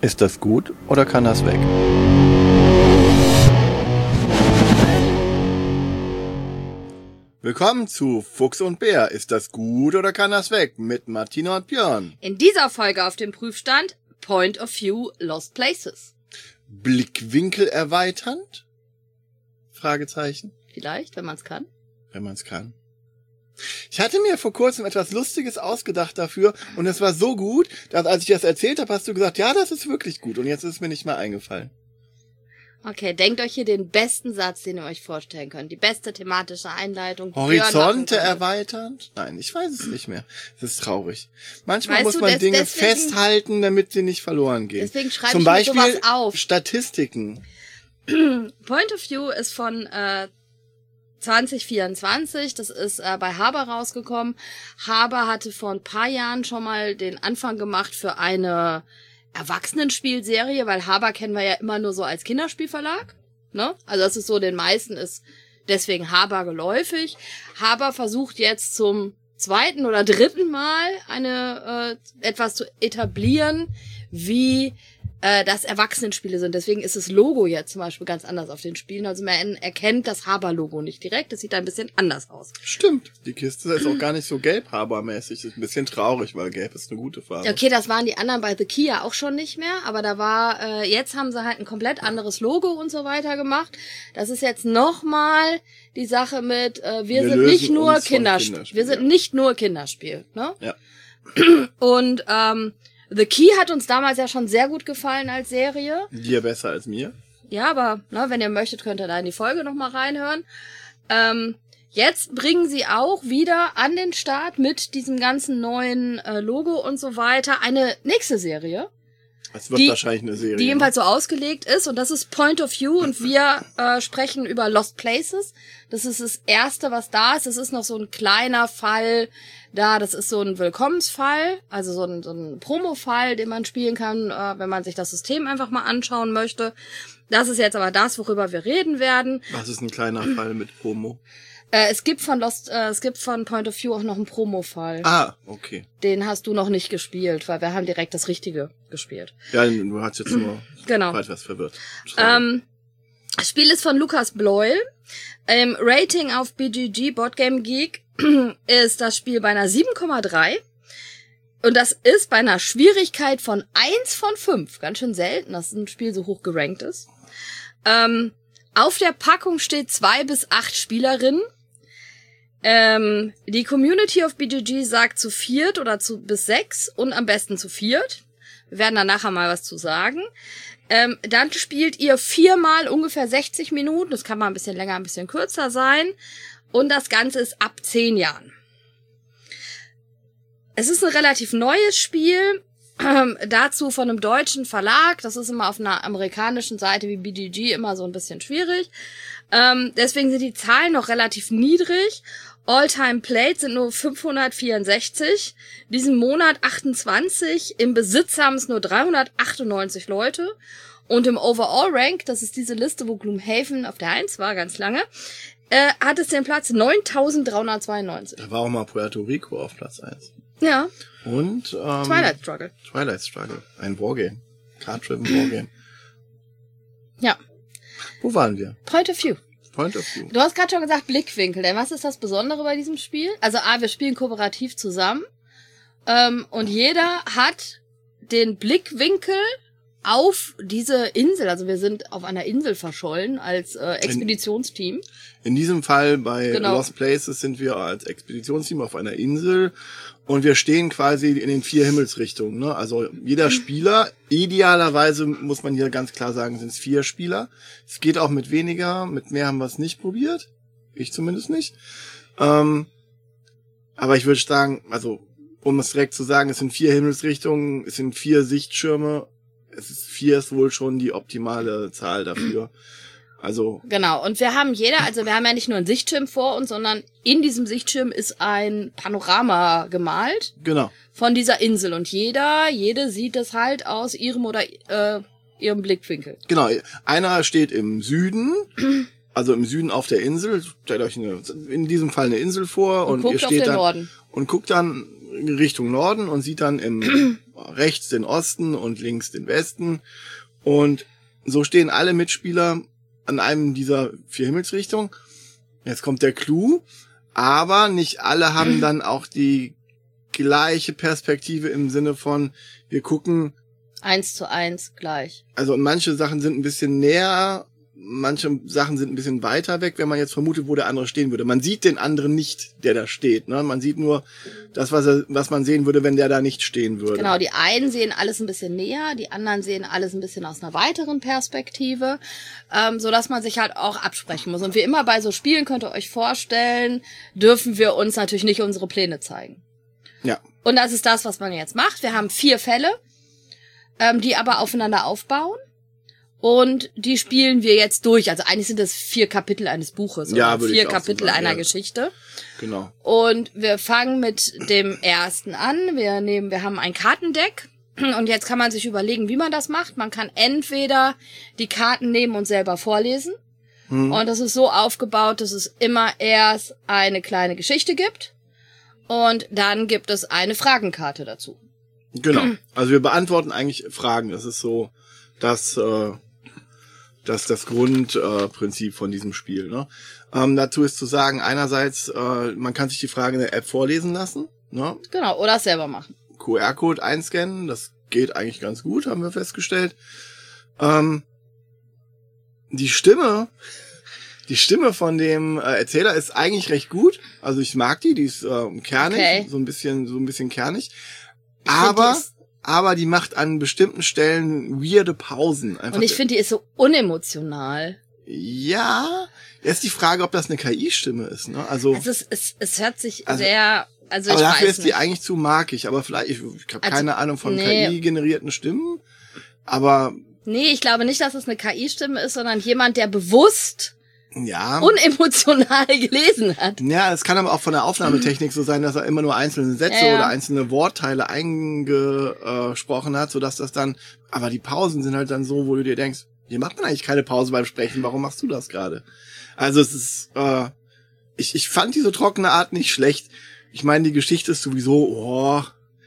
Ist das gut oder kann das weg? Willkommen zu Fuchs und Bär. Ist das gut oder kann das weg? Mit Martina und Björn. In dieser Folge auf dem Prüfstand Point of View Lost Places. Blickwinkel erweiternd? Fragezeichen. Vielleicht, wenn man es kann. Wenn man es kann. Ich hatte mir vor kurzem etwas Lustiges ausgedacht dafür und es war so gut, dass als ich das erzählt habe, hast du gesagt, ja, das ist wirklich gut und jetzt ist es mir nicht mehr eingefallen. Okay, denkt euch hier den besten Satz, den ihr euch vorstellen könnt. Die beste thematische Einleitung. Horizonte erweiternd? Nein, ich weiß es nicht mehr. Es ist traurig. Manchmal muss man Dinge festhalten, damit sie nicht verloren gehen. Deswegen schreibe Zum ich Beispiel mir sowas auf. Statistiken. Point of View ist von 2024, das ist bei Haber rausgekommen. Haber hatte vor ein paar Jahren schon mal den Anfang gemacht für eine Erwachsenenspielserie, weil Haber kennen wir ja immer nur so als Kinderspielverlag, ne? Also das ist so, den meisten ist deswegen Haber geläufig. Haber versucht jetzt zum zweiten oder dritten Mal etwas zu etablieren, wie das Erwachsenenspiele sind. Deswegen ist das Logo jetzt zum Beispiel ganz anders auf den Spielen. Also man erkennt das Haber-Logo nicht direkt. Das sieht ein bisschen anders aus. Stimmt. Die Kiste ist auch gar nicht so gelb-Haber-mäßig. Ist ein bisschen traurig, weil gelb ist eine gute Farbe. Okay, das waren die anderen bei The Key ja auch schon nicht mehr. Aber da war, jetzt haben sie halt ein komplett anderes Logo und so weiter gemacht. Das ist jetzt nochmal die Sache mit, wir sind nicht nur Kinderspiel. Wir sind nicht nur Kinderspiel, ne? Ja. Und, The Key hat uns damals ja schon sehr gut gefallen als Serie. Dir besser als mir. Ja, aber wenn ihr möchtet, könnt ihr da in die Folge nochmal reinhören. Jetzt bringen sie auch wieder an den Start mit diesem ganzen neuen Logo und so weiter eine nächste Serie. Das wird wahrscheinlich eine Serie. Die ebenfalls so ausgelegt ist und das ist Point of View und wir sprechen über Lost Places. Das ist das erste, was da ist. Das ist noch so ein kleiner Fall da. Das ist so ein Willkommensfall, also so ein Promo-Fall, den man spielen kann, wenn man sich das System einfach mal anschauen möchte. Das ist jetzt aber das, worüber wir reden werden. Was ist ein kleiner Fall mit Promo? Es gibt von Point of View auch noch einen Promo-Fall. Ah, okay. Den hast du noch nicht gespielt, weil wir haben direkt das Richtige gespielt. Ja, du hast jetzt nur etwas verwirrt. Das Spiel ist von Lukas Bloyle. Rating auf BGG, Boardgame Geek, ist das Spiel bei einer 7,3. Und das ist bei einer Schwierigkeit von 1 von 5. Ganz schön selten, dass ein Spiel so hoch gerankt ist. Auf der Packung steht 2 bis 8 Spielerinnen. Die Community of BGG sagt zu 4 oder bis 6 und am besten zu 4. Wir werden da nachher mal was zu sagen. Dann spielt ihr 4-mal ungefähr 60 Minuten. Das kann mal ein bisschen länger, ein bisschen kürzer sein. Und das Ganze ist ab 10 Jahren. Es ist ein relativ neues Spiel. Dazu von einem deutschen Verlag. Das ist immer auf einer amerikanischen Seite wie BGG immer so ein bisschen schwierig. Deswegen sind die Zahlen noch relativ niedrig. All-Time Played sind nur 564. Diesen Monat 28. Im Besitz haben es nur 398 Leute. Und im Overall Rank, das ist diese Liste, wo Gloomhaven auf der 1 war, ganz lange, hat es den Platz 9392. Da war auch mal Puerto Rico auf Platz 1. Ja. Und Twilight Struggle. Twilight Struggle. Ein Wargame. Card-driven Wargame. Ja. Wo waren wir? Point of View. Point of View. Du hast gerade schon gesagt Blickwinkel. Denn was ist das Besondere bei diesem Spiel? Also wir spielen kooperativ zusammen. Und jeder hat den Blickwinkel auf diese Insel. Also wir sind auf einer Insel verschollen als Expeditionsteam. In diesem Fall bei Lost Places sind wir als Expeditionsteam auf einer Insel und wir stehen quasi in den 4 Himmelsrichtungen. Ne? Also jeder Spieler, idealerweise muss man hier ganz klar sagen, sind es 4 Spieler. Es geht auch mit weniger, mit mehr haben wir es nicht probiert. Ich zumindest nicht. Aber ich würde sagen, also um es direkt zu sagen, es sind 4 Himmelsrichtungen, es sind 4 Sichtschirme. 4 ist wohl schon die optimale Zahl dafür. Also. Genau. Und wir haben ja nicht nur einen Sichtschirm vor uns, sondern in diesem Sichtschirm ist ein Panorama gemalt. Genau. Von dieser Insel. Und jede sieht das halt aus ihrem oder ihrem Blickwinkel. Genau. Einer steht im Süden, also im Süden auf der Insel. Stellt euch in diesem Fall eine Insel vor und ihr steht dann Norden. Und guckt dann Richtung Norden und sieht dann rechts den Osten und links den Westen. Und so stehen alle Mitspieler an einem dieser 4 Himmelsrichtungen. Jetzt kommt der Clou, aber nicht alle haben dann auch die gleiche Perspektive im Sinne von, wir gucken 1:1 gleich. Also manche Sachen sind ein bisschen näher, manche Sachen sind ein bisschen weiter weg, wenn man jetzt vermutet, wo der andere stehen würde. Man sieht den anderen nicht, der da steht. Ne? Man sieht nur das, was man sehen würde, wenn der da nicht stehen würde. Genau, die einen sehen alles ein bisschen näher, die anderen sehen alles ein bisschen aus einer weiteren Perspektive, so dass man sich halt auch absprechen muss. Und wie immer bei so Spielen, könnt ihr euch vorstellen, dürfen wir uns natürlich nicht unsere Pläne zeigen. Ja. Und das ist das, was man jetzt macht. Wir haben 4 Fälle, die aber aufeinander aufbauen. Und die spielen wir jetzt durch. Also eigentlich sind das 4 Kapitel eines Buches oder 4 Kapitel einer Geschichte. Genau. Und wir fangen mit dem ersten an. Wir haben ein Kartendeck. Und jetzt kann man sich überlegen, wie man das macht. Man kann entweder die Karten nehmen und selber vorlesen. Und das ist so aufgebaut, dass es immer erst eine kleine Geschichte gibt. Und dann gibt es eine Fragenkarte dazu. Genau. Also wir beantworten eigentlich Fragen. Das ist so das Grundprinzip von diesem Spiel. Ne? Dazu ist zu sagen, einerseits, man kann sich die Frage in der App vorlesen lassen. Ne? Genau, oder es selber machen. QR-Code einscannen, das geht eigentlich ganz gut, haben wir festgestellt. Die Stimme von dem Erzähler ist eigentlich recht gut. Also ich mag die ist kernig, Okay. so ein bisschen kernig. Aber die macht an bestimmten Stellen weirde Pausen. Einfach Und ich finde, die ist so unemotional. Ja, jetzt die Frage, ob das eine KI-Stimme ist. Ne? Also es hört sich sehr... Also aber ich dafür weiß ist die eigentlich zu markig. Aber vielleicht, ich habe keine Ahnung von nee. KI-generierten Stimmen. Aber nee, ich glaube nicht, dass es eine KI-Stimme ist, sondern jemand, der bewusst ja, unemotional gelesen hat. ja, es kann aber auch von der Aufnahmetechnik so sein, dass er immer nur einzelne Sätze oder einzelne Wortteile eingesprochen hat, sodass das dann, aber die Pausen sind halt dann so, wo du dir denkst, hier macht man eigentlich keine Pause beim Sprechen, warum machst du das gerade? Also es ist, ich fand diese trockene Art nicht schlecht. Ich meine, die Geschichte ist sowieso,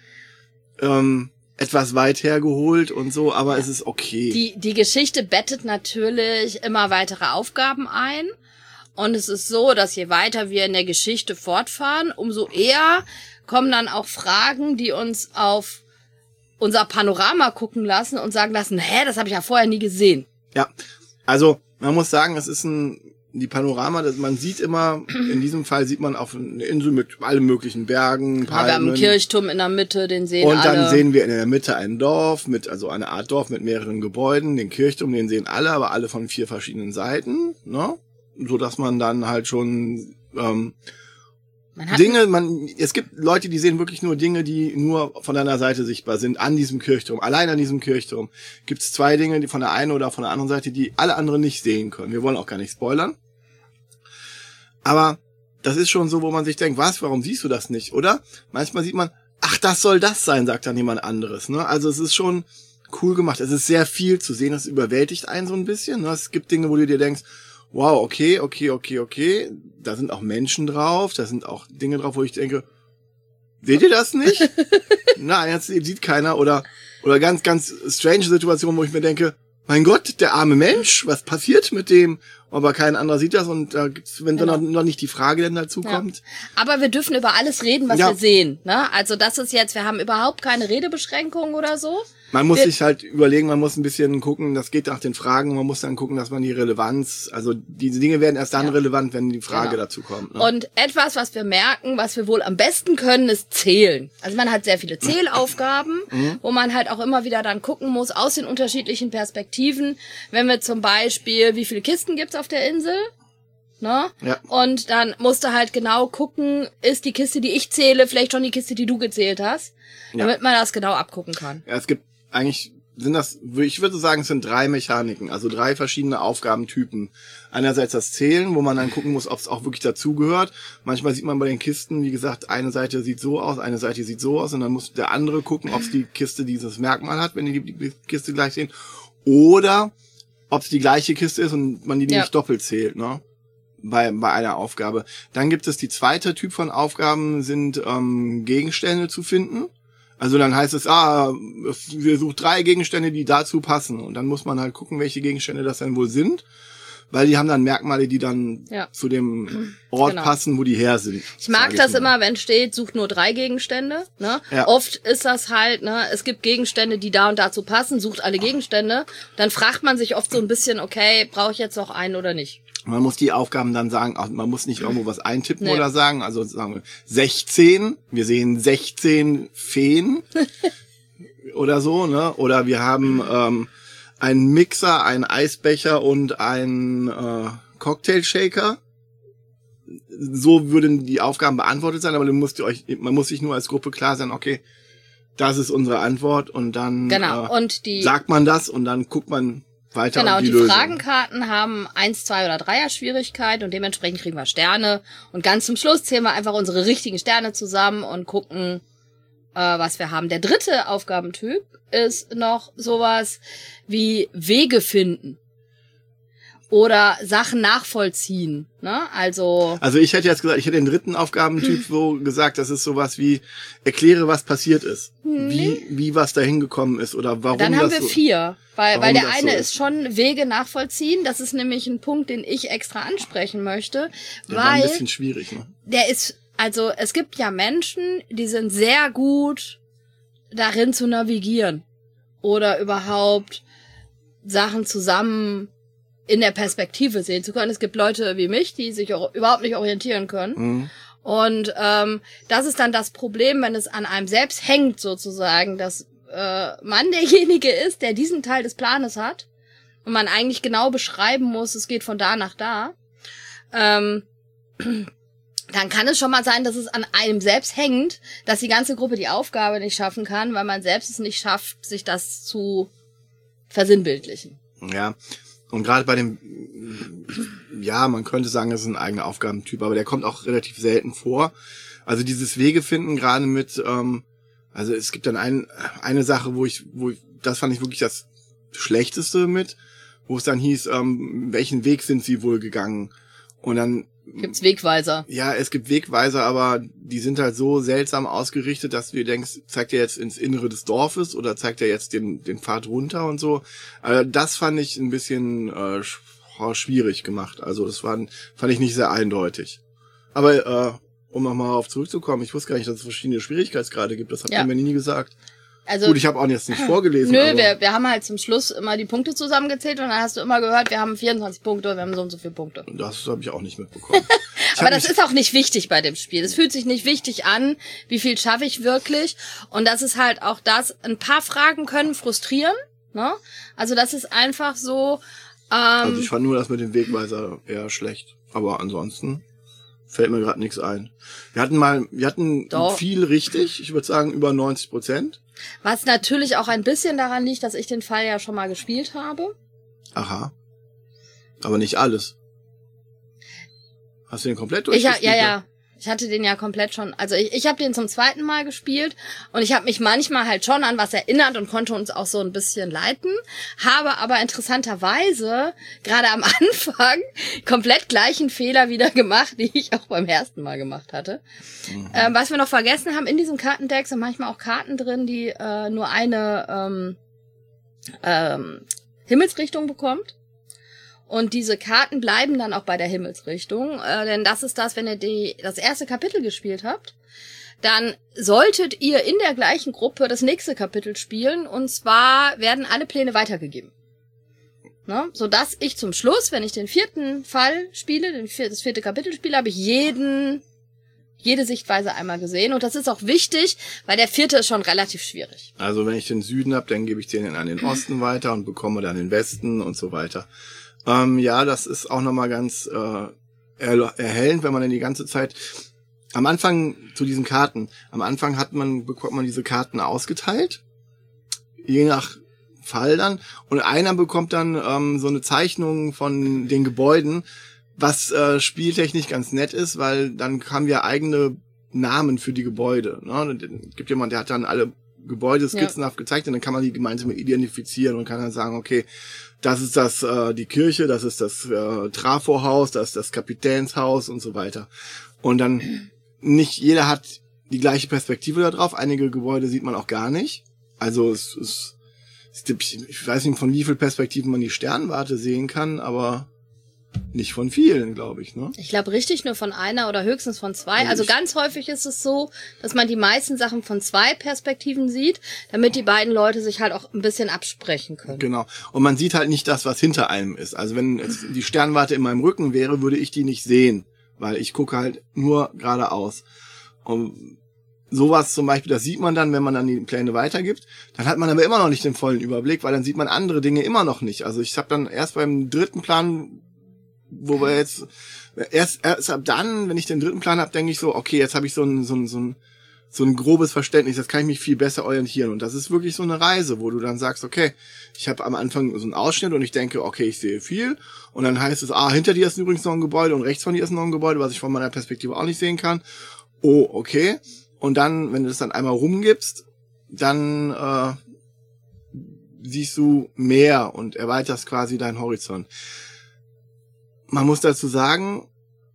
etwas weit hergeholt und so, aber es ist okay. Die Geschichte bettet natürlich immer weitere Aufgaben ein. Und es ist so, dass je weiter wir in der Geschichte fortfahren, umso eher kommen dann auch Fragen, die uns auf unser Panorama gucken lassen und sagen lassen, das habe ich ja vorher nie gesehen. Ja, also man muss sagen, es ist die Panorama, man sieht immer, in diesem Fall sieht man auf eine Insel mit allen möglichen Bergen, Palmen. Wir haben einen Kirchturm in der Mitte, den sehen alle. Und dann alle. sehen wir in der Mitte ein Dorf, also eine Art Dorf mit mehreren Gebäuden. Den Kirchturm, den sehen alle, aber alle von 4 verschiedenen Seiten, ne? So dass man dann halt schon es gibt Leute, die sehen wirklich nur Dinge, die nur von einer Seite sichtbar sind, an diesem Kirchturm. Allein an diesem Kirchturm gibt es 2 Dinge, die von der einen oder von der anderen Seite, die alle anderen nicht sehen können. Wir wollen auch gar nicht spoilern. Aber das ist schon so, wo man sich denkt, warum siehst du das nicht, oder? Manchmal sieht man, ach, das soll das sein, sagt dann jemand anderes. Ne? Also es ist schon cool gemacht. Es ist sehr viel zu sehen, es überwältigt einen so ein bisschen. Ne? Es gibt Dinge, wo du dir denkst, wow, okay. Da sind auch Menschen drauf, da sind auch Dinge drauf, wo ich denke, seht ihr das nicht? Nein, jetzt sieht keiner. Oder ganz, ganz strange Situationen, wo ich mir denke, mein Gott, der arme Mensch, was passiert mit dem? Aber kein anderer sieht das und wenn dann noch nicht die Frage dann dazu kommt. Aber wir dürfen über alles reden, was wir sehen. Ne? Also das ist jetzt, wir haben überhaupt keine Redebeschränkungen oder so. Man muss sich halt überlegen, man muss ein bisschen gucken, das geht nach den Fragen, man muss dann gucken, dass man die Relevanz, also diese Dinge werden erst dann relevant, wenn die Frage dazu kommt. Ne? Und etwas, was wir merken, was wir wohl am besten können, ist zählen. Also man hat sehr viele Zählaufgaben, wo man halt auch immer wieder dann gucken muss, aus den unterschiedlichen Perspektiven, wenn wir zum Beispiel, wie viele Kisten gibt's auf der Insel? Ne? Ja. Und dann musst du halt genau gucken, ist die Kiste, die ich zähle, vielleicht schon die Kiste, die du gezählt hast, damit man das genau abgucken kann. Ja, es gibt eigentlich ich würde sagen, es sind 3 Mechaniken, also 3 verschiedene Aufgabentypen. Einerseits das Zählen, wo man dann gucken muss, ob es auch wirklich dazugehört. Manchmal sieht man bei den Kisten, wie gesagt, eine Seite sieht so aus, eine Seite sieht so aus und dann muss der andere gucken, ob es die Kiste dieses Merkmal hat, wenn die Kiste gleich sehen. Oder ob es die gleiche Kiste ist und man die nicht doppelt zählt, ne? Bei einer Aufgabe. Dann gibt es die zweite Typ von Aufgaben, sind Gegenstände zu finden. Also dann heißt es, wir suchen 3 Gegenstände, die dazu passen. Und dann muss man halt gucken, welche Gegenstände das dann wohl sind. Weil die haben dann Merkmale, die dann zu dem Ort passen, wo die her sind. Ich mag das immer, wenn steht, sucht nur 3 Gegenstände. Ne? Ja. Oft ist das halt, ne, es gibt Gegenstände, die da und dazu passen, sucht alle Gegenstände. Dann fragt man sich oft so ein bisschen, okay, brauche ich jetzt noch einen oder nicht? Man muss die Aufgaben dann sagen, man muss nicht irgendwo was eintippen oder sagen. Also sagen wir 16, wir sehen 16 Feen oder so, ne? Oder wir haben ein Mixer, ein Eisbecher und ein Cocktail-Shaker. So würden die Aufgaben beantwortet sein, aber man muss sich nur als Gruppe klar sein, okay, das ist unsere Antwort und dann sagt man das und dann guckt man weiter und die Lösung. Lösung. Fragenkarten haben 1, 2 oder 3er Schwierigkeit und dementsprechend kriegen wir Sterne und ganz zum Schluss zählen wir einfach unsere richtigen Sterne zusammen und gucken, was wir haben. Der 3. Aufgabentyp ist noch sowas wie Wege finden oder Sachen nachvollziehen. Ne? Also ich hätte jetzt gesagt, ich hätte den 3. Aufgabentyp so gesagt, das ist sowas wie erkläre, was passiert ist, wie was dahin gekommen ist oder warum. Dann haben das wir 4, weil der eine ist schon Wege nachvollziehen. Das ist nämlich ein Punkt, den ich extra ansprechen möchte, der war ein bisschen schwierig. Ne? Der ist Also es gibt ja Menschen, die sind sehr gut darin zu navigieren oder überhaupt Sachen zusammen in der Perspektive sehen zu können. Es gibt Leute wie mich, die sich auch überhaupt nicht orientieren können. Mhm. Und das ist dann das Problem, wenn es an einem selbst hängt sozusagen, dass man derjenige ist, der diesen Teil des Planes hat und man eigentlich genau beschreiben muss, es geht von da nach da. Dann kann es schon mal sein, dass es an einem selbst hängt, dass die ganze Gruppe die Aufgabe nicht schaffen kann, weil man selbst es nicht schafft, sich das zu versinnbildlichen. Ja, und gerade bei dem, man könnte sagen, das ist ein eigener Aufgabentyp, aber der kommt auch relativ selten vor. Also dieses Wege finden, gerade mit, also es gibt dann eine Sache, wo ich, das fand ich wirklich das Schlechteste mit, wo es dann hieß, welchen Weg sind sie wohl gegangen? Und dann gibt's Wegweiser. Ja, es gibt Wegweiser, aber die sind halt so seltsam ausgerichtet, dass du dir denkst, zeigt er jetzt ins Innere des Dorfes oder zeigt er jetzt den Pfad runter und so. Also das fand ich ein bisschen schwierig gemacht. Also das fand ich nicht sehr eindeutig. Aber um nochmal darauf zurückzukommen, ich wusste gar nicht, dass es verschiedene Schwierigkeitsgrade gibt. Das hat mir nie gesagt. Also, gut, ich habe auch jetzt nicht vorgelesen. Nö, wir haben halt zum Schluss immer die Punkte zusammengezählt und dann hast du immer gehört, wir haben 24 Punkte, wir haben so und so viele Punkte. Das habe ich auch nicht mitbekommen. Aber das ist auch nicht wichtig bei dem Spiel. Es fühlt sich nicht wichtig an, wie viel schaffe ich wirklich. Und das ist halt auch das, ein paar Fragen können frustrieren. Ne? Also das ist einfach so. Also ich fand nur das mit dem Wegweiser eher schlecht. Aber ansonsten fällt mir gerade nichts ein. Wir hatten viel richtig, ich würde sagen über 90%. Was natürlich auch ein bisschen daran liegt, dass ich den Fall ja schon mal gespielt habe. Aha. Aber nicht alles. Hast du den komplett durchgespielt? Ja. Ich hatte den ja komplett schon. Also ich habe den zum 2. Mal gespielt und ich habe mich manchmal halt schon an was erinnert und konnte uns auch so ein bisschen leiten. Habe aber interessanterweise gerade am Anfang komplett gleichen Fehler wieder gemacht, die ich auch beim ersten Mal gemacht hatte. Mhm. Was wir noch vergessen haben, in diesem Kartendeck sind manchmal auch Karten drin, die nur eine Himmelsrichtung bekommt. Und diese Karten bleiben dann auch bei der Himmelsrichtung, denn das ist das, wenn ihr das erste Kapitel gespielt habt, dann solltet ihr in der gleichen Gruppe das nächste Kapitel spielen, und zwar werden alle Pläne weitergegeben. Ne? Sodass ich zum Schluss, wenn ich den 4. Fall spiele, das 4. Kapitel spiele, habe ich jede Sichtweise einmal gesehen. Und das ist auch wichtig, weil der 4. ist schon relativ schwierig. Also wenn ich den Süden habe, dann gebe ich den an den Osten weiter und bekomme dann den Westen und so weiter. Ja, das ist auch nochmal ganz erhellend, wenn man dann die ganze Zeit am Anfang zu diesen Karten, bekommt man diese Karten ausgeteilt, je nach Fall dann, und einer bekommt dann so eine Zeichnung von den Gebäuden, was spieltechnisch ganz nett ist, weil dann haben wir eigene Namen für die Gebäude. Ne? Es gibt jemand, der hat dann alle Gebäude skizzenhaft gezeigt, und dann kann man die gemeinsam identifizieren und kann dann sagen, okay, das ist die Kirche, das ist das Trafohaus, das ist das Kapitänshaus und so weiter. Und dann nicht jeder hat die gleiche Perspektive da drauf. Einige Gebäude sieht man auch gar nicht. Also ich weiß nicht, von wie viel Perspektiven man die Sternwarte sehen kann, aber nicht von vielen, glaube ich, ne? Ich glaube richtig nur von einer oder höchstens von zwei. Also ganz häufig ist es so, dass man die meisten Sachen von zwei Perspektiven sieht, damit die beiden Leute sich halt auch ein bisschen absprechen können. Genau. Und man sieht halt nicht das, was hinter einem ist. Also wenn jetzt die Sternwarte in meinem Rücken wäre, würde ich die nicht sehen, weil ich gucke halt nur geradeaus. Und sowas zum Beispiel, das sieht man dann, wenn man dann die Pläne weitergibt. Dann hat man aber immer noch nicht den vollen Überblick, weil dann sieht man andere Dinge immer noch nicht. Also ich habe dann erst beim dritten Plan, wo wir jetzt erst ab dann, wenn ich den dritten Plan habe, denke ich so, okay, jetzt habe ich so ein grobes Verständnis, jetzt kann ich mich viel besser orientieren. Und das ist wirklich so eine Reise, wo du dann sagst, okay, ich habe am Anfang so einen Ausschnitt und ich denke, okay, ich sehe viel. Und dann heißt es, hinter dir ist übrigens noch ein Gebäude und rechts von dir ist noch ein Gebäude, was ich von meiner Perspektive auch nicht sehen kann. Oh, okay. Und dann, wenn du das dann einmal rumgibst, dann siehst du mehr und erweiterst quasi deinen Horizont. Man muss dazu sagen,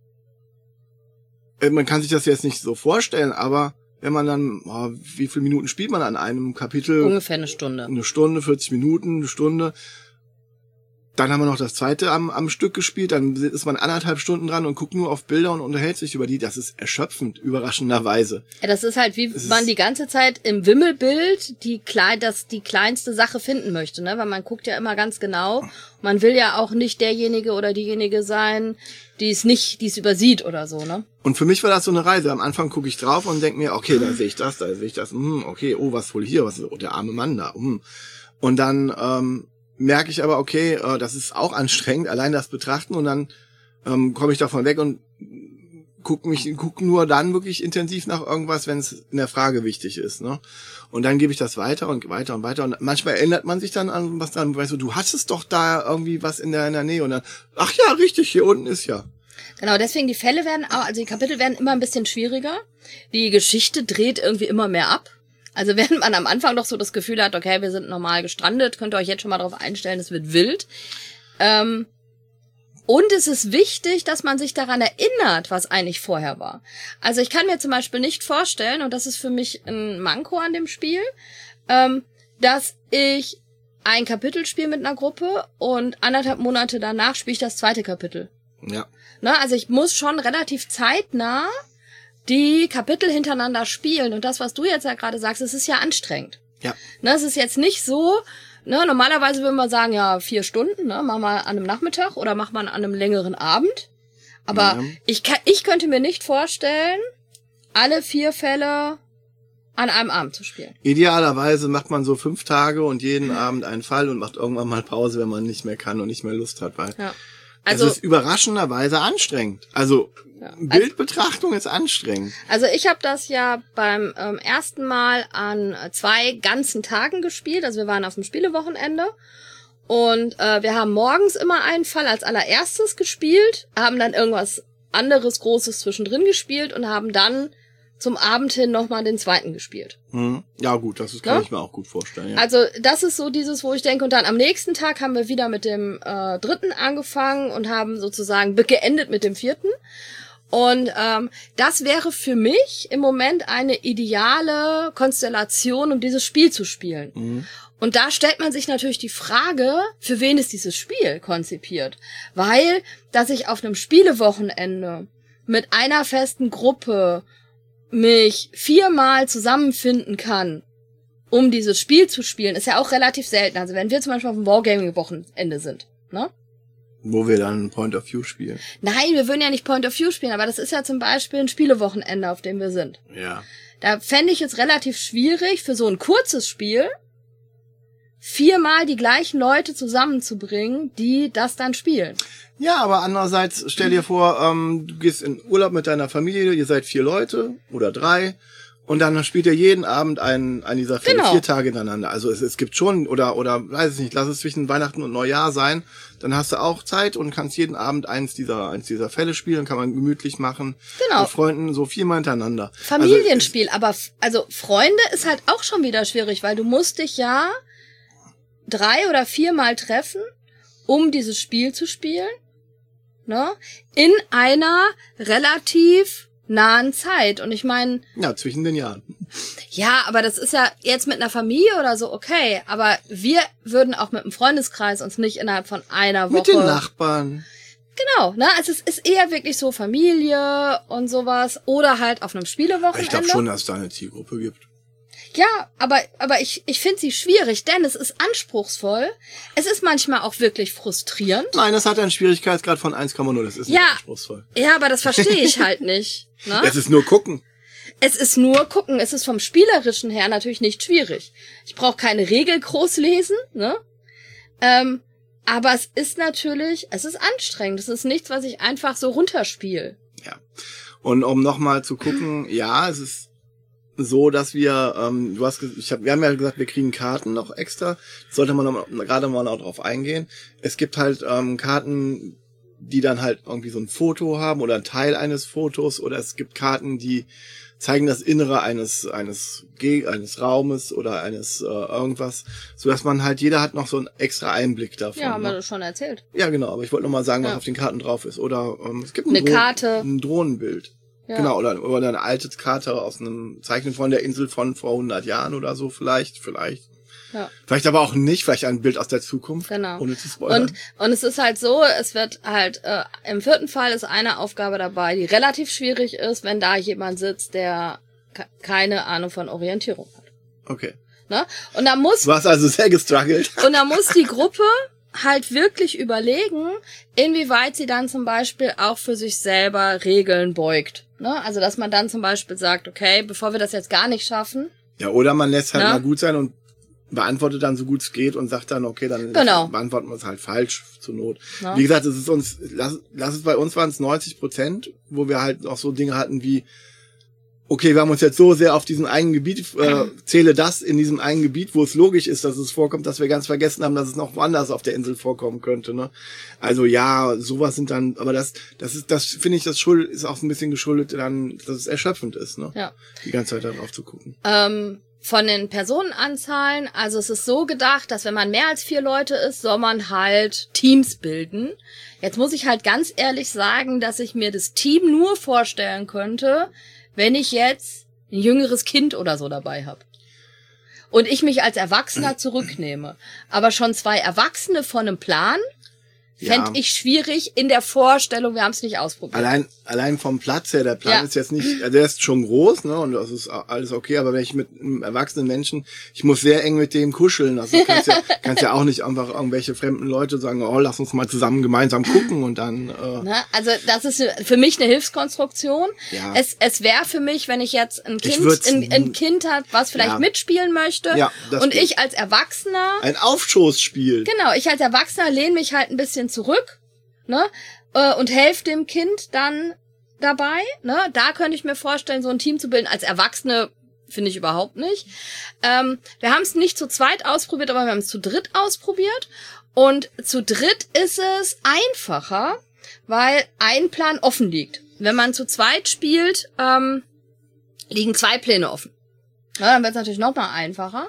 man kann sich das jetzt nicht so vorstellen, aber wenn man dann, wie viele Minuten spielt man an einem Kapitel? Ungefähr eine Stunde. Eine Stunde, 40 Minuten, eine Stunde. Dann haben wir noch das zweite am Stück gespielt, dann ist man 1,5 Stunden dran und guckt nur auf Bilder und unterhält sich über die. Das ist erschöpfend, überraschenderweise. Ja, das ist halt, wie man die ganze Zeit im Wimmelbild die kleinste Sache finden möchte, ne? Weil man guckt ja immer ganz genau. Man will ja auch nicht derjenige oder diejenige sein, die es übersieht oder so, ne? Und für mich war das so eine Reise. Am Anfang gucke ich drauf und denke mir, okay, da sehe ich das, okay, was wohl hier, der arme Mann da, Und dann, merke ich aber, okay, das ist auch anstrengend, allein das Betrachten, und dann komme ich davon weg und guck nur dann wirklich intensiv nach irgendwas, wenn es in der Frage wichtig ist, ne? Und dann gebe ich das weiter und weiter und weiter, und manchmal erinnert man sich dann an was, dann weißt du hattest doch da irgendwie was in der Nähe, und dann, ach ja, richtig, hier unten ist ja. Genau, deswegen die Kapitel werden immer ein bisschen schwieriger. Die Geschichte dreht irgendwie immer mehr ab. Also während man am Anfang doch so das Gefühl hat, okay, wir sind normal gestrandet, könnt ihr euch jetzt schon mal darauf einstellen, es wird wild. Und es ist wichtig, dass man sich daran erinnert, was eigentlich vorher war. Also ich kann mir zum Beispiel nicht vorstellen, und das ist für mich ein Manko an dem Spiel, dass ich ein Kapitel spiele mit einer Gruppe und 1,5 Monate danach spiele ich das zweite Kapitel. Ja. Ne, also ich muss schon relativ zeitnah die Kapitel hintereinander spielen. Und das, was du jetzt ja gerade sagst, es ist ja anstrengend. Ja. Ne, es ist jetzt nicht so, ne, normalerweise würden wir sagen, ja, 4 Stunden, ne, machen wir an einem Nachmittag oder macht man an einem längeren Abend. Aber ich könnte mir nicht vorstellen, alle 4 Fälle an einem Abend zu spielen. Idealerweise macht man so 5 Tage und jeden Abend einen Fall und macht irgendwann mal Pause, wenn man nicht mehr kann und nicht mehr Lust hat, weil es ist überraschenderweise anstrengend. Also Bildbetrachtung ist anstrengend. Also ich habe das ja beim ersten Mal an 2 ganzen Tagen gespielt. Also wir waren auf dem Spielewochenende und wir haben morgens immer einen Fall als allererstes gespielt, haben dann irgendwas anderes Großes zwischendrin gespielt und haben dann zum Abend hin nochmal den zweiten gespielt. Ja gut, kann ich mir auch gut vorstellen. Ja. Also das ist so dieses, wo ich denke, und dann am nächsten Tag haben wir wieder mit dem dritten angefangen und haben sozusagen geendet mit dem vierten. Und das wäre für mich im Moment eine ideale Konstellation, um dieses Spiel zu spielen. Und da stellt man sich natürlich die Frage, für wen ist dieses Spiel konzipiert? Weil, dass ich auf einem Spielewochenende mit einer festen Gruppe mich 4-mal zusammenfinden kann, um dieses Spiel zu spielen, ist ja auch relativ selten. Also wenn wir zum Beispiel auf dem Wargaming-Wochenende sind, ne? Wo wir dann Point of View spielen. Nein, wir würden ja nicht Point of View spielen, aber das ist ja zum Beispiel ein Spielewochenende, auf dem wir sind. Ja. Da fände ich es relativ schwierig, für so ein kurzes Spiel 4-mal die gleichen Leute zusammenzubringen, die das dann spielen. Ja, aber andererseits, stell dir vor, du gehst in Urlaub mit deiner Familie, ihr seid 4 Leute oder 3 und dann spielt ihr jeden Abend einen dieser Fälle 4 Tage hintereinander. Also es gibt schon, oder weiß ich nicht, lass es zwischen Weihnachten und Neujahr sein, dann hast du auch Zeit und kannst jeden Abend eins dieser Fälle spielen, kann man gemütlich machen. Genau. Mit Freunden so 4-mal hintereinander. Familienspiel, aber Freunde ist halt auch schon wieder schwierig, weil du musst dich ja 3 oder 4-mal treffen, um dieses Spiel zu spielen, ne? In einer relativ nahen Zeit. Und ich meine... Ja, zwischen den Jahren. Ja, aber das ist ja jetzt mit einer Familie oder so okay. Aber wir würden auch mit einem Freundeskreis uns nicht innerhalb von einer Woche... Mit den Nachbarn. Genau, ne? Also es ist eher wirklich so Familie und sowas. Oder halt auf einem Spielewochenende. Ich glaube schon, dass es da eine Zielgruppe gibt. Ja, aber ich finde sie schwierig, denn es ist anspruchsvoll. Es ist manchmal auch wirklich frustrierend. Nein, es hat einen Schwierigkeitsgrad von 1,0. Das ist nicht anspruchsvoll. Ja, aber das verstehe ich halt nicht. Ne? Es ist nur gucken. Es ist nur gucken. Es ist vom Spielerischen her natürlich nicht schwierig. Ich brauche keine Regel groß lesen, ne? Aber es ist natürlich, es ist anstrengend. Es ist nichts, was ich einfach so runterspiele. Ja. Und um nochmal zu gucken, ja, es ist so, dass wir, wir haben ja gesagt, wir kriegen Karten noch extra. Das sollte man gerade mal noch drauf eingehen. Es gibt halt Karten, die dann halt irgendwie so ein Foto haben oder ein Teil eines Fotos, oder es gibt Karten, die zeigen das Innere eines Raumes oder eines irgendwas, so dass man halt, jeder hat noch so einen extra Einblick davon. Ja, haben wir das schon erzählt. Ja, genau, aber ich wollte noch mal sagen, was auf den Karten drauf ist. Oder es gibt ein Drohnenbild. Ja. Genau, oder eine alte Karte aus einem Zeichnen von der Insel von vor 100 Jahren oder so, vielleicht. Ja. Vielleicht aber auch nicht, vielleicht ein Bild aus der Zukunft. Genau. Ohne zu spoilern. Und es ist halt so, es wird halt, im 4. Fall ist eine Aufgabe dabei, die relativ schwierig ist, wenn da jemand sitzt, der keine Ahnung von Orientierung hat. Okay. Ne? Und da muss... Du hast also sehr gestruggelt. Und da muss die Gruppe halt wirklich überlegen, inwieweit sie dann zum Beispiel auch für sich selber Regeln beugt. Ne? Also, dass man dann zum Beispiel sagt, okay, bevor wir das jetzt gar nicht schaffen. Ja, oder man lässt halt mal gut sein und beantwortet dann so gut es geht und sagt dann, okay, dann beantworten wir es halt falsch zur Not. Ja. Wie gesagt, es ist uns, lass es bei uns waren es 90%, wo wir halt auch so Dinge hatten wie, okay, wir haben uns jetzt so sehr auf diesem einen Gebiet, zähle das in diesem einen Gebiet, wo es logisch ist, dass es vorkommt, dass wir ganz vergessen haben, dass es noch woanders auf der Insel vorkommen könnte, ne? Also ja, sowas sind dann, aber das finde ich, das ist auch ein bisschen geschuldet dann, dass es erschöpfend ist, ne? Ja. Die ganze Zeit darauf zu gucken. Von den Personenanzahlen, also es ist so gedacht, dass wenn man mehr als 4 Leute ist, soll man halt Teams bilden. Jetzt muss ich halt ganz ehrlich sagen, dass ich mir das Team nur vorstellen könnte, wenn ich jetzt ein jüngeres Kind oder so dabei habe. Und ich mich als Erwachsener zurücknehme. Aber schon 2 Erwachsene von einem Plan fände ich schwierig in der Vorstellung, wir haben es nicht ausprobiert. Allein vom Platz her, der Plan ist jetzt nicht, also der ist schon groß, ne, und das ist alles okay, aber wenn ich mit einem erwachsenen Menschen, ich muss sehr eng mit dem kuscheln, also kannst ja auch nicht einfach irgendwelche fremden Leute sagen, oh, lass uns mal zusammen gemeinsam gucken und dann, Also, das ist für mich eine Hilfskonstruktion. Ja. Es wäre für mich, wenn ich jetzt ein Kind hat, was vielleicht mitspielen möchte, und ich als Erwachsener. Ein Aufstoßspiel. Genau, ich als Erwachsener lehne mich halt ein bisschen zurück, ne, und helfe dem Kind dann dabei, ne, da könnte ich mir vorstellen, so ein Team zu bilden. Als Erwachsene finde ich überhaupt nicht. Wir haben es nicht zu zweit ausprobiert, aber wir haben es zu dritt ausprobiert, und zu dritt ist es einfacher, weil ein Plan offen liegt. Wenn man zu zweit spielt, liegen 2 Pläne offen. Ja, dann wird es natürlich noch mal einfacher.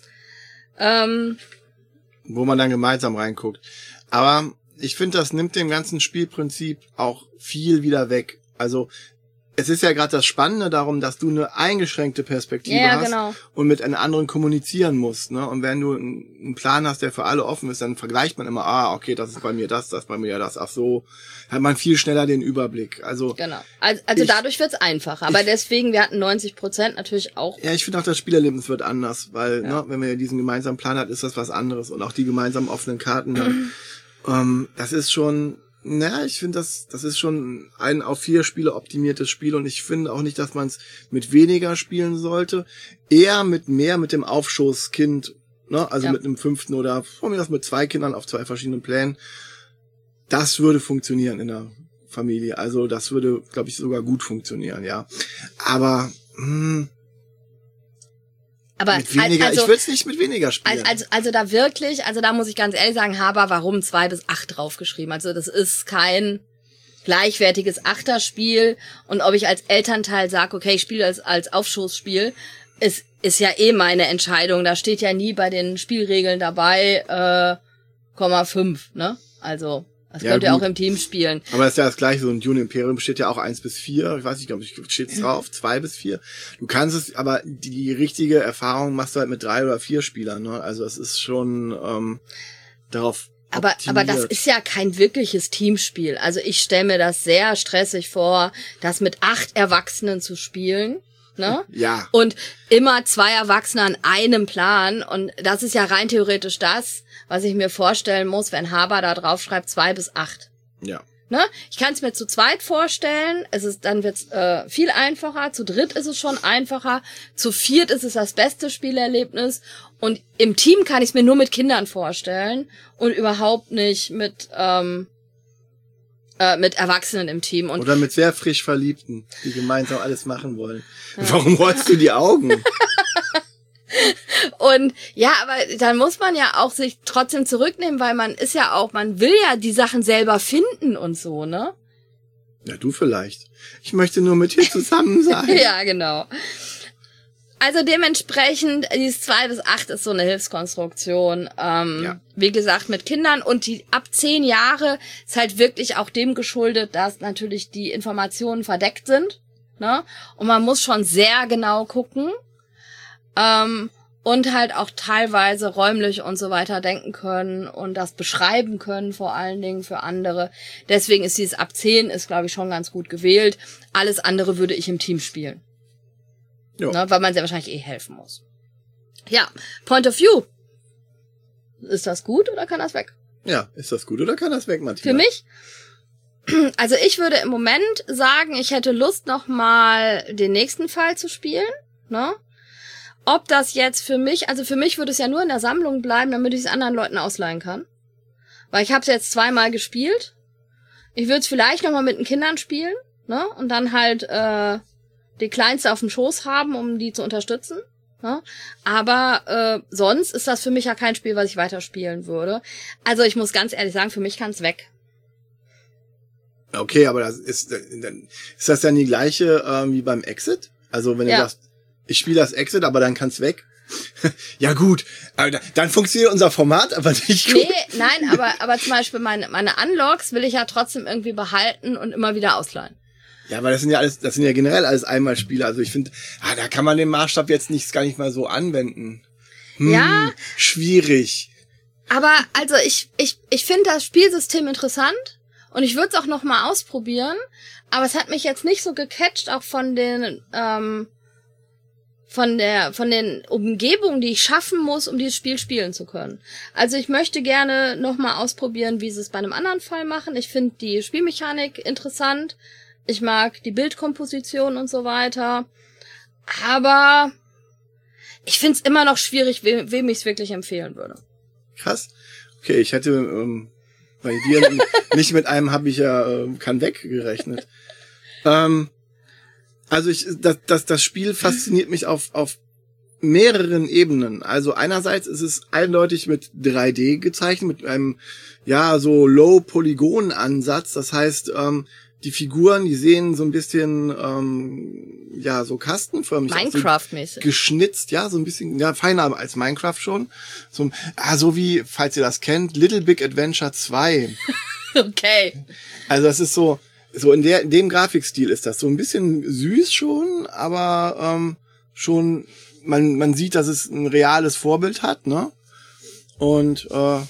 Wo man dann gemeinsam reinguckt. Aber ich finde, das nimmt dem ganzen Spielprinzip auch viel wieder weg. Also es ist ja gerade das Spannende darum, dass du eine eingeschränkte Perspektive hast und mit einem anderen kommunizieren musst. Ne? Und wenn du einen Plan hast, der für alle offen ist, dann vergleicht man immer, okay, das ist bei mir das bei mir das. Ach so, hat man viel schneller den Überblick. Also Also dadurch wird's einfacher. Aber deswegen, wir hatten 90% natürlich auch. Ja, ich finde auch, das Spielerlebnis wird anders, weil ne, wenn man diesen gemeinsamen Plan hat, ist das was anderes. Und auch die gemeinsamen offenen Karten dann. Das ist schon, ich finde, das ist schon ein auf 4 Spiele optimiertes Spiel, und ich finde auch nicht, dass man es mit weniger spielen sollte. Eher mit mehr, mit dem Aufstoßkind, ne? Also mit einem 5. oder von mir aus mit 2 Kindern auf 2 verschiedenen Plänen. Das würde funktionieren in der Familie. Also das würde, glaube ich, sogar gut funktionieren, ja. Aber mit weniger, ich würde es nicht mit weniger spielen. Also da wirklich, also da muss ich ganz ehrlich sagen, Haber, warum 2 bis 8 draufgeschrieben? Also das ist kein gleichwertiges Achterspiel, und ob ich als Elternteil sage, okay, ich spiele das als Aufstoßspiel, ist ja meine Entscheidung. Da steht ja nie bei den Spielregeln dabei, 0,5, ne? Also Das könnt ihr auch im Team spielen. Aber das ist ja das Gleiche, so ein Dune Imperium steht ja auch 1 bis 4, ich weiß nicht, ob steht's drauf, 2 bis 4. Du kannst es, aber die richtige Erfahrung machst du halt mit 3 oder 4 Spielern, ne? Also es ist schon darauf optimiert. Aber das ist ja kein wirkliches Teamspiel. Also ich stelle mir das sehr stressig vor, das mit 8 Erwachsenen zu spielen. Ne? Ja. Und immer 2 Erwachsene an einem Plan. Und das ist ja rein theoretisch das, was ich mir vorstellen muss, wenn Haber da drauf schreibt 2 bis 8. Ja. Ne? Ich kann es mir zu zweit vorstellen. Dann wird's viel einfacher. Zu dritt ist es schon einfacher. Zu viert ist es das beste Spielerlebnis. Und im Team kann ich es mir nur mit Kindern vorstellen und überhaupt nicht mit Erwachsenen im Team. Oder mit sehr frisch Verliebten, die gemeinsam alles machen wollen. Ja. Warum rollst du die Augen? Und ja, aber dann muss man ja auch sich trotzdem zurücknehmen, weil man will ja die Sachen selber finden und so, ne? Ja, du vielleicht. Ich möchte nur mit dir zusammen sein. Ja, genau. Also dementsprechend, dieses 2 bis 8 ist so eine Hilfskonstruktion. Wie gesagt, mit Kindern und die ab 10 Jahre ist halt wirklich auch dem geschuldet, dass natürlich die Informationen verdeckt sind. Ne? Und man muss schon sehr genau gucken. Und halt auch teilweise räumlich und so weiter denken können und das beschreiben können, vor allen Dingen für andere. Deswegen ist dieses ab 10 ist, glaube ich, schon ganz gut gewählt. Alles andere würde ich im Team spielen. Ne, weil man sehr wahrscheinlich helfen muss. Ja, Point of View. Ist das gut oder kann das weg? Ja, ist das gut oder kann das weg, Martina? Für mich? Also ich würde im Moment sagen, ich hätte Lust, nochmal den nächsten Fall zu spielen. Ne? Ob das jetzt für mich würde es ja nur in der Sammlung bleiben, damit ich es anderen Leuten ausleihen kann. Weil ich habe es jetzt 2-mal gespielt. Ich würde es vielleicht nochmal mit den Kindern spielen. Ne? Und dann halt die Kleinste auf dem Schoß haben, um die zu unterstützen. Ja? Aber sonst ist das für mich ja kein Spiel, was ich weiterspielen würde. Also ich muss ganz ehrlich sagen, für mich kann es weg. Okay, aber ist das dann die gleiche wie beim Exit? Also wenn du sagst, ich spiele das Exit, aber dann kann es weg. Ja gut, aber dann funktioniert unser Format aber nicht gut. Nee, nein, aber zum Beispiel meine Unlocks will ich ja trotzdem irgendwie behalten und immer wieder ausleihen. Ja, aber das sind ja generell alles Einmalspiele. Also ich finde, da kann man den Maßstab jetzt gar nicht mal so anwenden. Ja. Schwierig. Aber also ich finde das Spielsystem interessant und ich würde es auch noch mal ausprobieren. Aber es hat mich jetzt nicht so gecatcht, auch von den Umgebungen, die ich schaffen muss, um dieses Spiel spielen zu können. Also ich möchte gerne noch mal ausprobieren, wie sie es bei einem anderen Fall machen. Ich finde die Spielmechanik interessant. Ich mag die Bildkomposition und so weiter. Aber ich find's immer noch schwierig, wem ich es wirklich empfehlen würde. Krass. Okay, ich hätte bei dir nicht mit einem habe ich ja kann weg gerechnet. Also das Spiel fasziniert mich auf mehreren Ebenen. Also einerseits ist es eindeutig mit 3D gezeichnet, mit einem so Low-Polygon-Ansatz. Das heißt, die Figuren, die sehen so ein bisschen, so kastenförmig Minecraft-mäßig. Geschnitzt, so ein bisschen, feiner als Minecraft schon. So wie, falls ihr das kennt, Little Big Adventure 2. Okay. Also das ist so in dem Grafikstil ist das so ein bisschen süß schon, aber schon, man sieht, dass es ein reales Vorbild hat, ne? Und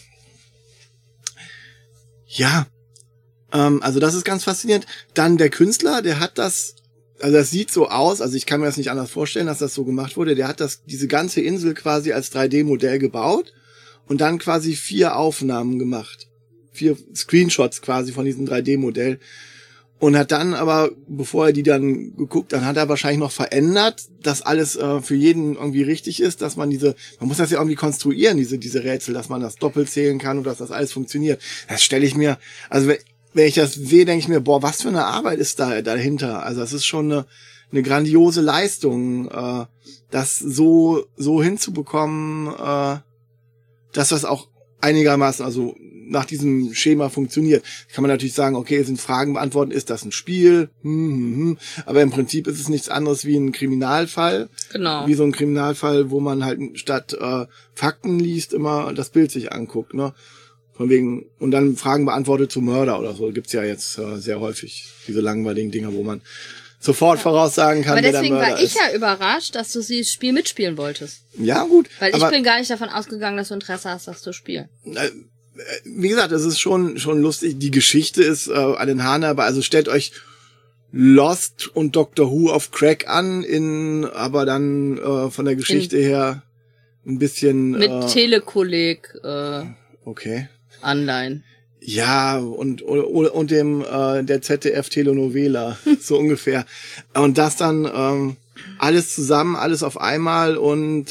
also das ist ganz faszinierend. Dann der Künstler, der hat das sieht so aus, also ich kann mir das nicht anders vorstellen, dass das so gemacht wurde. Der hat diese ganze Insel quasi als 3D-Modell gebaut und dann quasi 4 Aufnahmen gemacht. 4 Screenshots quasi von diesem 3D-Modell. Und hat dann aber, bevor er die dann geguckt, dann hat er wahrscheinlich noch verändert, dass alles für jeden irgendwie richtig ist, dass man muss das ja irgendwie konstruieren, diese Rätsel, dass man das doppelt zählen kann und dass das alles funktioniert. Das stelle ich mir, also wenn ich das sehe, denke ich mir, was für eine Arbeit ist da dahinter? Also das ist schon eine grandiose Leistung, das so hinzubekommen, dass das auch einigermaßen, also nach diesem Schema funktioniert. Kann man natürlich sagen, okay, sind Fragen beantworten, ist das ein Spiel? Aber im Prinzip ist es nichts anderes wie ein Kriminalfall. Genau. Wie so ein Kriminalfall, wo man halt statt Fakten liest, immer das Bild sich anguckt, ne? Von wegen, und dann Fragen beantwortet zum Mörder oder so. Gibt's ja jetzt sehr häufig, diese langweiligen Dinger, wo man sofort voraussagen kann, wer der Mörder ist. Aber deswegen war ich ja überrascht, dass du dieses Spiel mitspielen wolltest. Ja, gut. Weil ich bin gar nicht davon ausgegangen, dass du Interesse hast, das zu spielen. Wie gesagt, es ist schon lustig. Die Geschichte ist an den Haaren, aber also stellt euch Lost und Doctor Who auf Crack an, aber dann von der Geschichte her ein bisschen... Mit Telekolleg okay. Anleihen. Ja, und dem der ZDF-Telenovela, so ungefähr. Und das dann alles zusammen, alles auf einmal und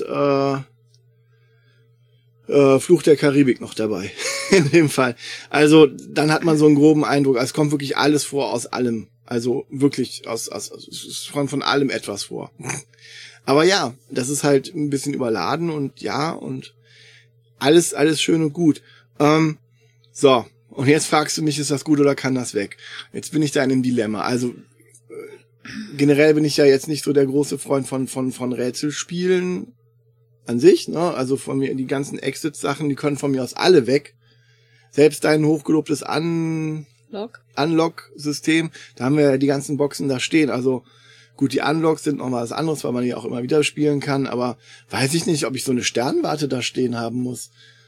Fluch der Karibik noch dabei, in dem Fall. Also dann hat man so einen groben Eindruck, es kommt wirklich alles vor aus allem. Also wirklich es kommt von allem etwas vor. Aber ja, das ist halt ein bisschen überladen und ja, und alles schön und gut. So, und jetzt fragst du mich, ist das gut oder kann das weg? Jetzt bin ich da in einem Dilemma. Also generell bin ich ja jetzt nicht so der große Freund von Rätselspielen an sich, ne? Also von mir die ganzen Exit-Sachen, die können von mir aus alle weg. Selbst dein hochgelobtes Unlock-System, da haben wir ja die ganzen Boxen da stehen. Also gut, die Unlocks sind noch mal was anderes, weil man die auch immer wieder spielen kann, aber weiß ich nicht, ob ich so eine Sternwarte da stehen haben muss.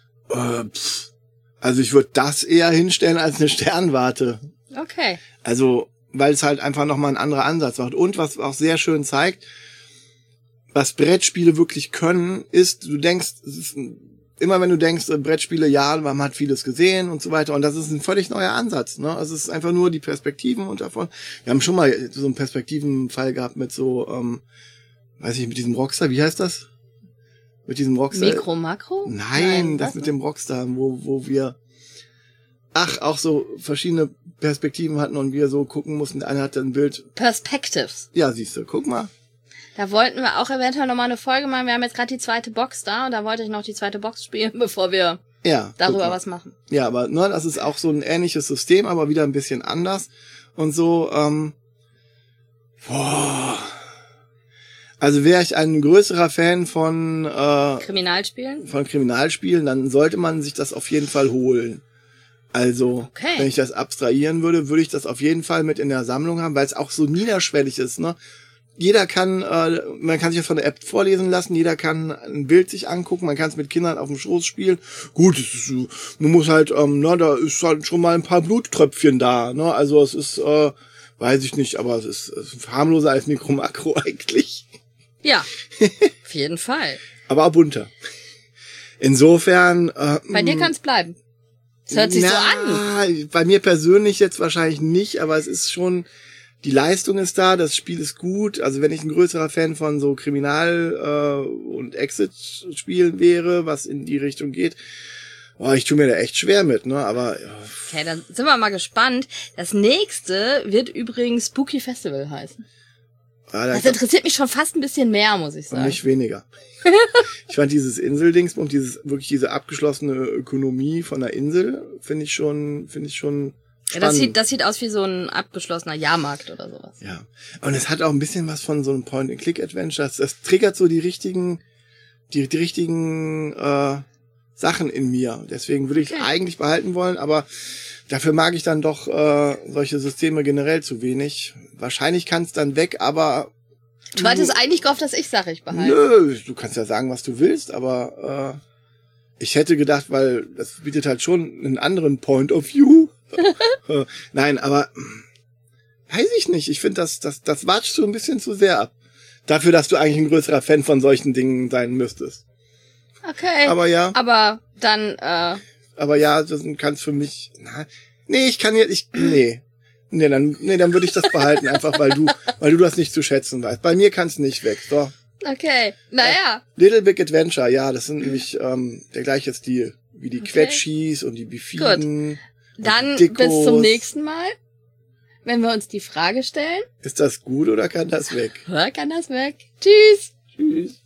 Also ich würde das eher hinstellen als eine Sternwarte. Okay. Also, weil es halt einfach nochmal ein anderer Ansatz macht. Und was auch sehr schön zeigt, was Brettspiele wirklich können, ist, du denkst, immer wenn du denkst, Brettspiele, ja, man hat vieles gesehen und so weiter. Und das ist ein völlig neuer Ansatz, ne? Also es ist einfach nur die Perspektiven und davon. Wir haben schon mal so einen Perspektivenfall gehabt mit so, weiß ich, mit diesem Rockstar, wie heißt das? Mit diesem Rockstar. Mikro, Makro? Nein, das mit dem Rockstar, wo wir auch so verschiedene Perspektiven hatten und wir so gucken mussten. Der eine hatte ein Bild. Perspectives. Ja, siehst du, guck mal. Da wollten wir auch eventuell nochmal eine Folge machen. Wir haben jetzt gerade die zweite Box da und da wollte ich noch die zweite Box spielen, bevor wir darüber was machen. Ja, aber ne, das ist auch so ein ähnliches System, aber wieder ein bisschen anders. Und so, also wäre ich ein größerer Fan von Kriminalspielen, dann sollte man sich das auf jeden Fall holen. Also, wenn ich das abstrahieren würde ich das auf jeden Fall mit in der Sammlung haben, weil es auch so niederschwellig ist, ne? Jeder kann, man kann sich das von der App vorlesen lassen, jeder kann ein Bild sich angucken, man kann es mit Kindern auf dem Schoß spielen. Gut, man muss halt, da ist halt schon mal ein paar Bluttröpfchen da, ne? Also es ist, weiß ich nicht, aber es ist harmloser als Mikro Makro eigentlich. Ja, auf jeden Fall. Aber auch bunter. Insofern... bei dir kann es bleiben. Es hört sich so an. Bei mir persönlich jetzt wahrscheinlich nicht, aber es ist schon... Die Leistung ist da, das Spiel ist gut. Also wenn ich ein größerer Fan von so Kriminal- und Exit-Spielen wäre, was in die Richtung geht, ich tue mir da echt schwer mit, ne? Aber... Okay, dann sind wir mal gespannt. Das nächste wird übrigens Spooky Festival heißen. Das interessiert mich schon fast ein bisschen mehr, muss ich sagen. Und nicht weniger. Ich fand dieses Inseldings und diese abgeschlossene Ökonomie von der Insel, finde ich schon spannend. Ja, das sieht aus wie so ein abgeschlossener Jahrmarkt oder sowas. Ja. Und es hat auch ein bisschen was von so einem Point-and-Click-Adventure. Das triggert so die richtigen Sachen in mir. Deswegen würde ich es eigentlich behalten wollen, aber dafür mag ich dann doch solche Systeme generell zu wenig. Wahrscheinlich kann es dann weg, aber... Du hattest eigentlich gehofft, dass ich sage, ich behalte. Nö, du kannst ja sagen, was du willst, aber ich hätte gedacht, weil das bietet halt schon einen anderen Point of View. Nein, aber weiß ich nicht. Ich finde, das watscht so ein bisschen zu sehr ab. Dafür, dass du eigentlich ein größerer Fan von solchen Dingen sein müsstest. Okay. Aber ja. Aber dann, Aber ja, das kann's für mich. Dann würde ich das behalten, einfach weil du das nicht zu schätzen weißt. Bei mir kann's nicht weg. So. Okay. Naja. Little Big Adventure, ja, das sind nämlich der gleiche Stil wie die Quetschis und die Bifiden. Gut. Dann bis zum nächsten Mal, wenn wir uns die Frage stellen. Ist das gut oder kann das weg? Kann das weg? Tschüss. Tschüss.